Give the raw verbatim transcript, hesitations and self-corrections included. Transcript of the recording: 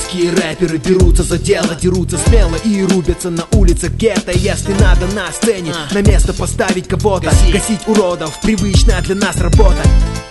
Русские рэперы берутся за дело, дерутся смело и рубятся на улицах гетто. Если надо на сцене на место поставить кого-то, гасить уродов, привычная для нас работа.